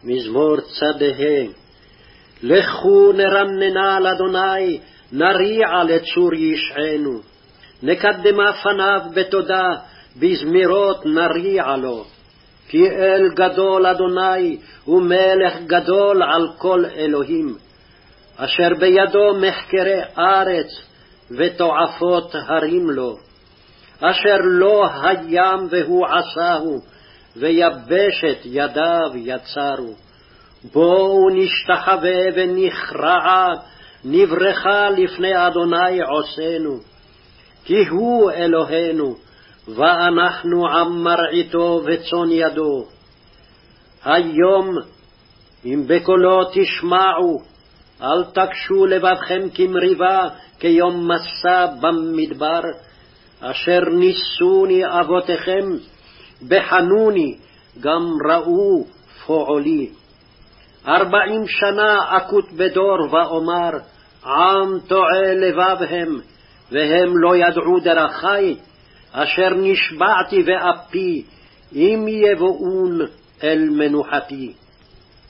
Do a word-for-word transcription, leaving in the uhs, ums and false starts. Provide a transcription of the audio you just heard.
מזמור צדה. לכו נרננה לאדוני, נריע לצור ישענו. נקדמה פניו בתודה, בזמירות נריע לו. כי אל גדול אדוני, ומלך גדול על כל אלוהים. אשר בידו מחקרי ארץ, ותועפות הרים לו. אשר לא הים והוא עשהו, ויבשת ידיו יצרו. בואו נשתחווה ונכרעה, נברכה לפני אדוני עושנו. כי הוא אלוהינו, ואנחנו עם מרעיתו וצאן ידו. היום אם בקולו תשמעו, אל תקשו לבבכם כמריבה, כיום מסע במדבר, אשר ניסוני אבותיכם, בחנוני גם ראו פועלי. ארבעים שנה אקוט בדור ואומר, עם טועה לבב הם, והם לא ידעו דרכי, אשר נשבעתי ואפי, אם יבואון אל מנוחתי.